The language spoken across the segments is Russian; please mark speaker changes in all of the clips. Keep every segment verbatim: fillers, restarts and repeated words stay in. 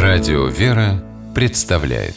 Speaker 1: Радио «Вера» представляет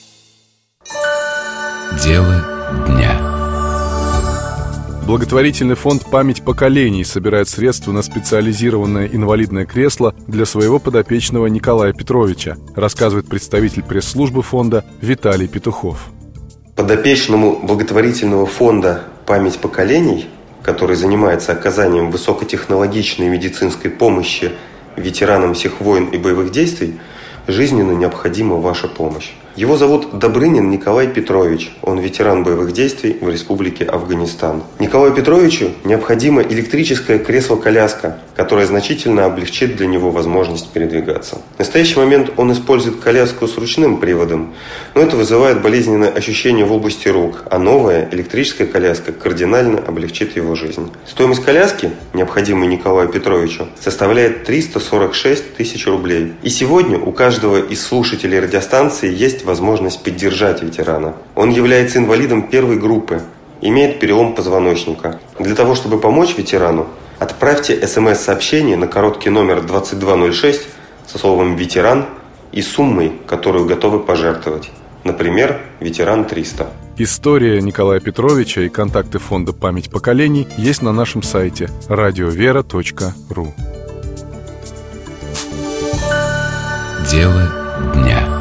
Speaker 1: Дело дня.
Speaker 2: Благотворительный фонд «Память поколений» собирает средства на специализированное инвалидное кресло для своего подопечного Николая Петровича, рассказывает представитель пресс-службы фонда Виталий Петухов.
Speaker 3: Подопечному благотворительного фонда «Память поколений», который занимается оказанием высокотехнологичной медицинской помощи ветеранам всех войн и боевых действий, жизненно необходима ваша помощь. Его зовут Добрынин Николай Петрович. Он ветеран боевых действий в Республике Афганистан. Николаю Петровичу необходимо электрическое кресло-коляска, которое значительно облегчит для него возможность передвигаться. В настоящий момент он использует коляску с ручным приводом, но это вызывает болезненное ощущение в области рук, а новая электрическая коляска кардинально облегчит его жизнь. Стоимость коляски, необходимой Николаю Петровичу, составляет триста сорок шесть тысяч рублей. И сегодня у каждого из слушателей радиостанции есть возможность поддержать ветерана. Он является инвалидом первой группы, имеет перелом позвоночника. Для того, чтобы помочь ветерану, отправьте смс-сообщение на короткий номер двадцать два ноль шесть со словом «ветеран» и суммой, которую готовы пожертвовать. Например, «Ветеран триста».
Speaker 2: История Николая Петровича и контакты фонда «Память поколений» есть на нашем сайте радиовера точка ру.
Speaker 1: Дело дня.